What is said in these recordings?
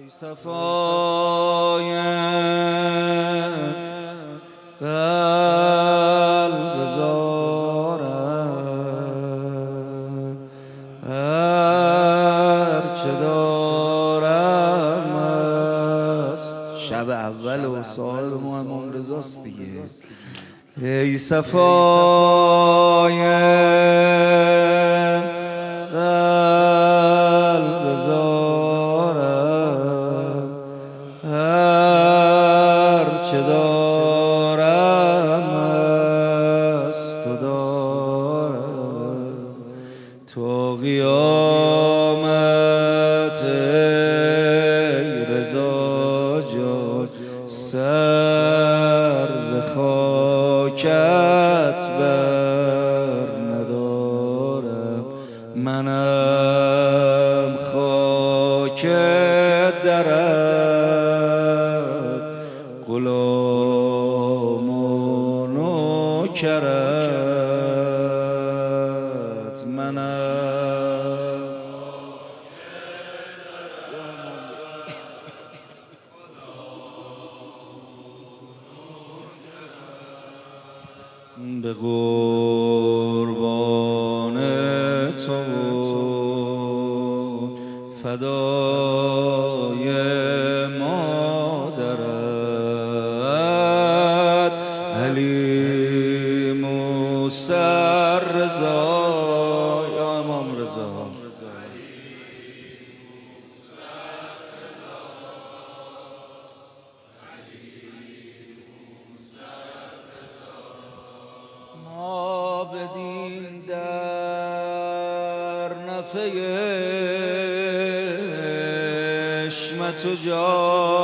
صفای قلب زارم هرچه دارم است. شب اول و صاحب ما امام رضاست دیگه. ای صفای قلب زارم هرچه دارم است تو دارم تا قیامت. ای رضا جان سر ز خاکت بر ندارم، منم خاک درت غلام و نوکرت. منم به قربان تو فدای مادرت علی موسی رضا. یا امام رضا ما بدین در نفع عشمت و جا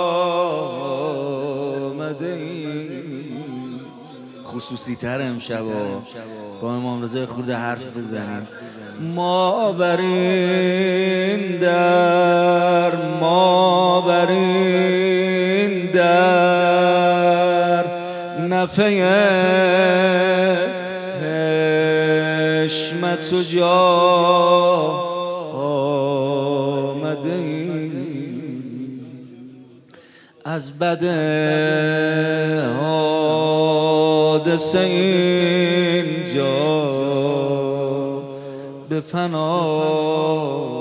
آمده ایم. خصوصی تر امشب با امام رضا خورده حرف بزنیم. ما بر این در نفع عشمت و جا آمده ایم. از بد حادثه اینجا به پناه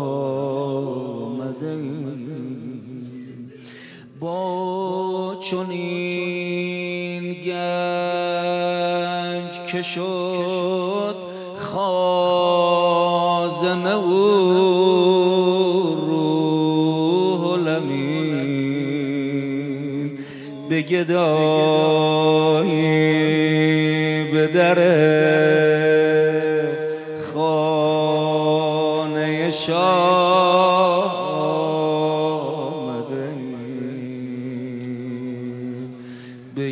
آمده ایم. با چنین گنج که شد خازنه و روح الامین به گدایی به در خانه شاه آمده ایم. به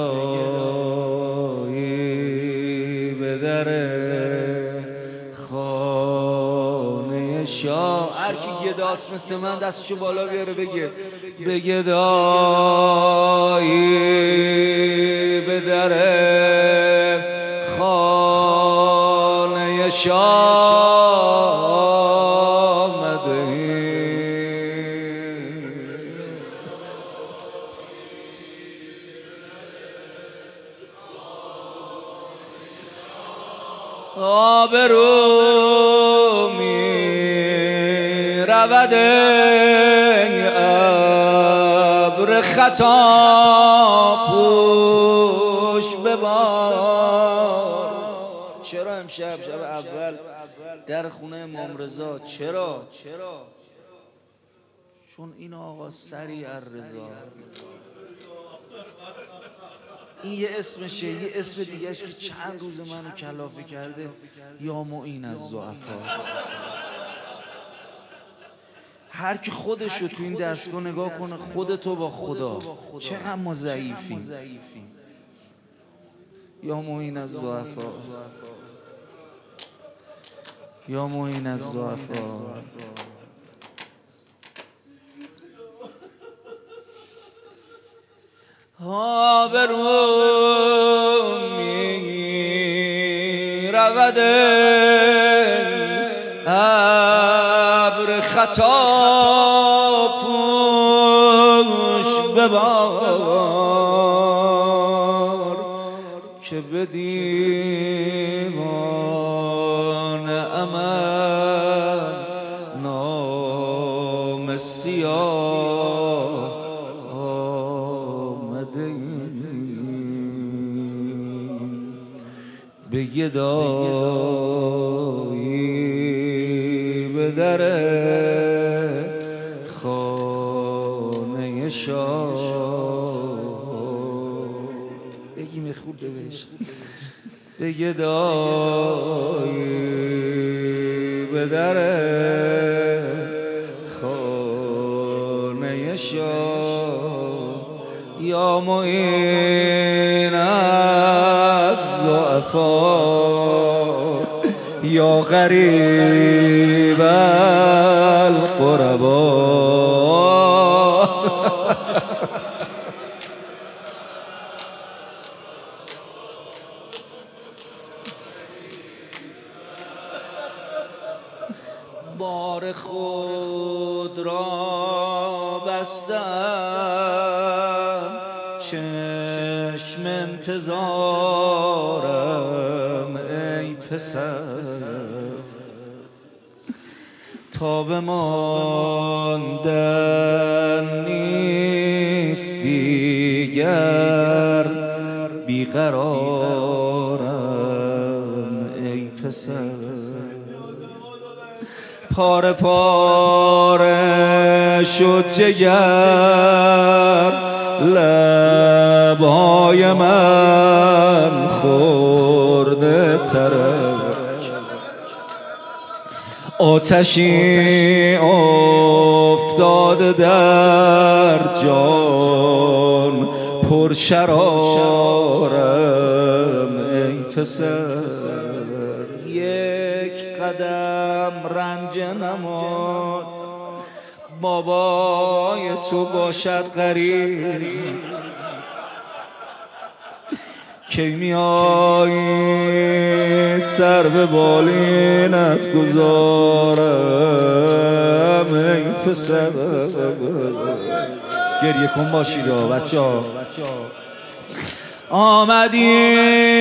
گدایی به در خانه شاه. هر کی گداست مثل من دستشو بالا بیاره بگه به گدایی به در خانه شاه آمده ایم. آبرو می رود ای ابر خطا پوش ببار. چرا امشب شب اول در خونه امام رضا؟ چرا؟ چون این آقا سریع الرضا، این یه اسمشه. یه اسم دیگهش که چند روز منو کلافه کرده، یا معین الضعفا. هر کی خودشو تو این دستگاه نگاه کنه، خودتو با خدا، چقدر ما ضعیفیم. یا معین الضعفا، یا معین الضعفا. آبرو می رود ابر خطا ببار که به دیوان امل نام سیاه آمده ایم به گدایی به در خانه شاه بگیم خوب بهش به گدایی به در خانه شاه یا معین از ضعفا یا غریب الغربا بار خود را بستم چشم انتظارم ای پسر تا بماندن نیست دیگر بیقرارم ای پسر پاره پاره شد جگر لبهای من خورده ترک آتشی افتاده در جان پر شرارم ای پسر یک قدم رنج نماد بابای تو باشد غریب کی میایی سر به بالینت گذارم ای پسر گریه کن باشید بچه ها آمدی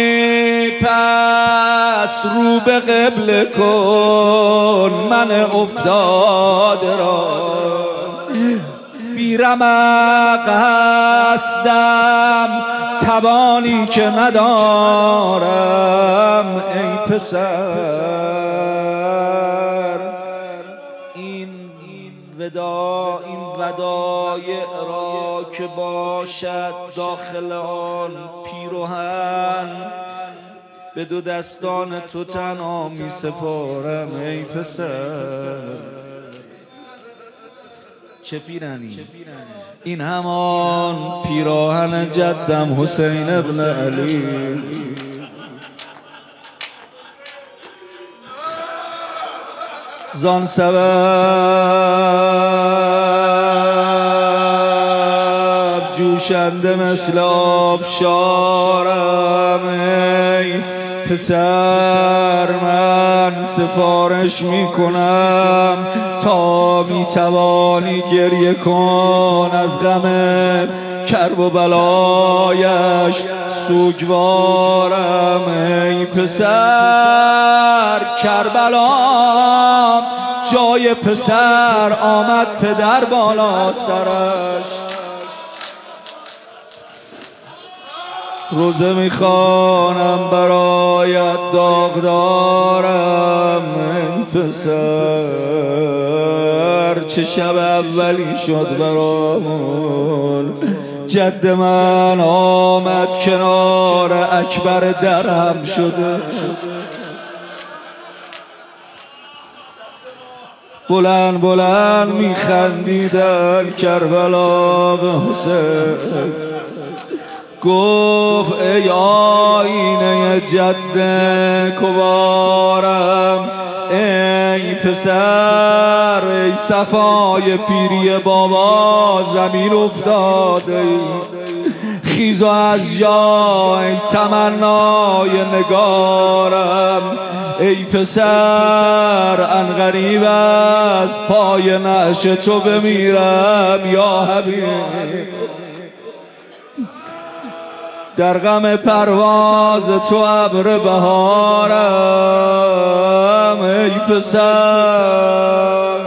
پس رو به قبله کن من افتاده را بی رمق هستم توانی که ندارم ای پسر این ودایع را که باشد داخل آن پیراهن به دو دستان تو تنها می سپارم ای پسر چه پیرانی این همان پیراهن جدم حسین ابن علی زان سبب جوشنده مثل آبشارم ای پسر من سفارش میکنم تا میتوانی گریه کن از غم کرب و بلایش سوگوارم ای پسر کربلا جای پسر آمد پدر بالا سرش روزه میخوانم برایت داغدارم ای پسر چه شب اولی شد برامون جد من آمد کنار اکبر درم شده بلند بلند میخندیدن کربلا به حسین گفت ای آینه جد کبارم ای پسر ای صفای پیری بابا زمین افتاده ای خیز و از جا ای تمنای نگارم ای پسر عنقریب از پای نعش تو بمیرم یا حبیب در غم پرواز تو ابر بهارم ای پسر.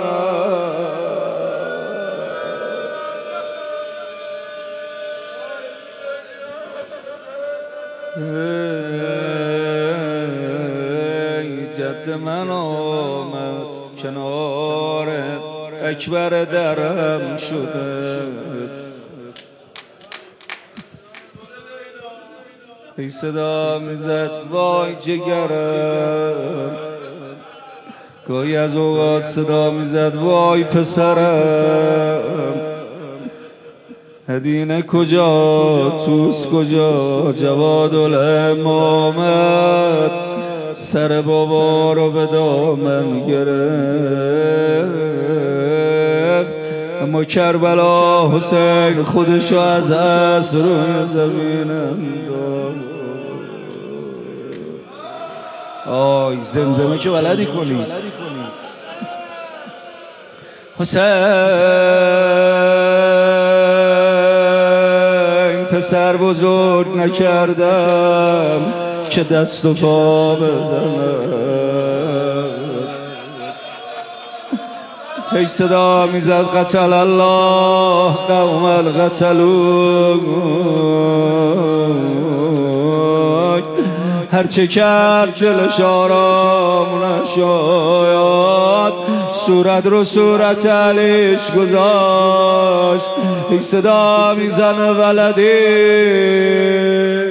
ای جد من آمد کنار اکبر درم شده، ای صدا میزد وای جگرم، گاهی از اوقات صدا میزد وای پسرم. هدینه کجا توس کجا جواد الامامت سر بابا رو به دامن گرفت، اما کربلا حسین خودشو از عصر روی زمینم داد. آی زمزمه که بلدی کنی حسین، پسر بزرگ نکردم که دست و پا بزنم. هی صدا میزد قتل الله قوم القتلون، هرچه کرد دلش آرام نشد، صورت رو صورت علیش گذاشت. ای صدا میزنه ولدی